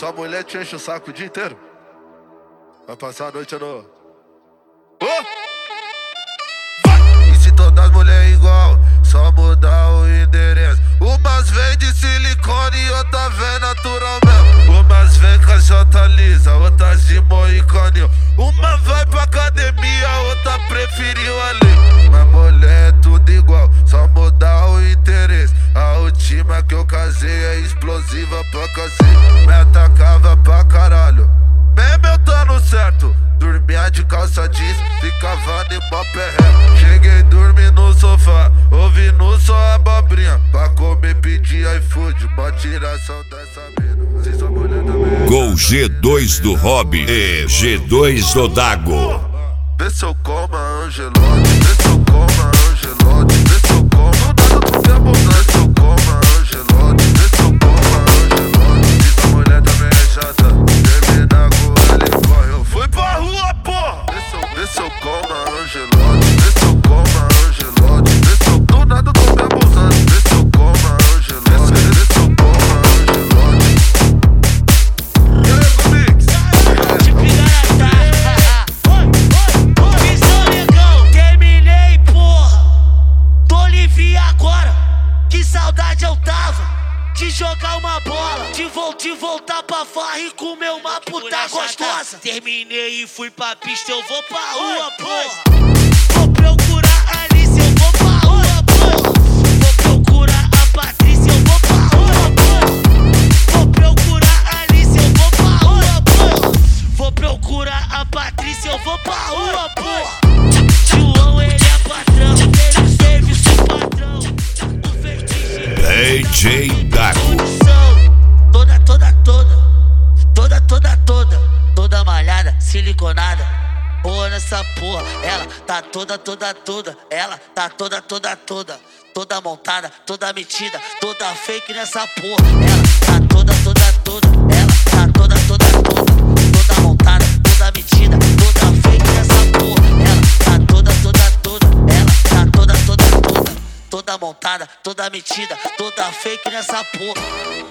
Sua mulher te enche o saco o dia inteiro? Vai passar a noite no... E se todas as mulheres igual, só mudar o endereço. Umas vem de silicone e outras vem natural mesmo. Umas vem cajota lisa, outras de moicano. Uma vai pra academia, outra preferiu ali. Mas mulher é tudo igual, só mudar o interesse. A última que eu casei é explosiva pra cacete. Me atacava pra caralho, mesmo eu tô no certo. Dormia de calça jeans, ficava de mó perreco. Cheguei dormir no sofá, ouvindo só abobrinha. Pra comer pedir iFood, uma tiração dessa mina. Vocês são mulher também. Gol G2 do Hobby e G2 do Dago. Vê se eu como a Angelote, vê se eu como a Angelote, vê se eu como. Não dá no tempo, vê se eu como a Angelote, vê se eu como a Angelote. Essa mulher também é chata, termina com ela e corre. Eu fui pra rua, porra! Vê se eu como a Angelote, vê se eu como a Angelote, vê se eu do nada eu tô me abusando. Vê se eu como a Angelote, vê se eu como a Angelote. E aí, Fabix? Terminei, porra. Tô livre agora. Que saudade eu tava de jogar uma bola, de voltar pra farra e comer uma puta gostosa. Terminei e fui pra pista, eu vou pra rua, porra. Vou procurar a Alice, eu vou pra rua, porra. Vou procurar a Patrícia, eu vou pra rua, porra. Vou procurar a Alice, eu vou pra rua, porra. Vou procurar a Patrícia, eu vou pra rua, porra. João, ele é patrão, ele é serviço patrão. O feitiço DJ Dago. Toda malhada, siliconada. Boa nessa porra, ela tá toda. Ela tá toda montada, toda metida, toda fake nessa porra. Ela tá toda. Ela tá toda montada, toda metida, toda fake nessa porra. Ela tá toda. Ela tá toda montada, toda metida, toda fake nessa porra.